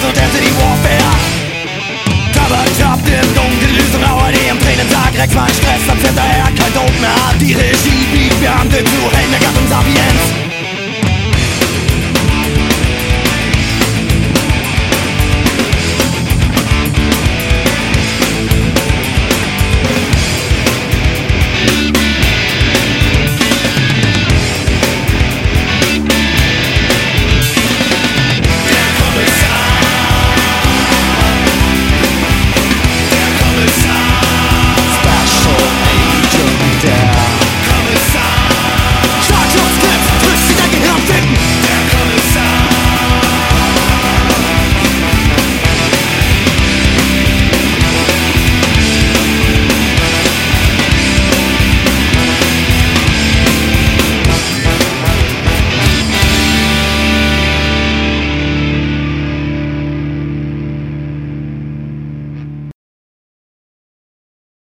und Density Warfare. Covered up im Dunkeln, Lösung Lauer, die im Tränentag, Rex, mein Stress, sonst hinterher kein Dope mehr. Die Regie biegt Beamte zu, Helden der Gattung Sapiens.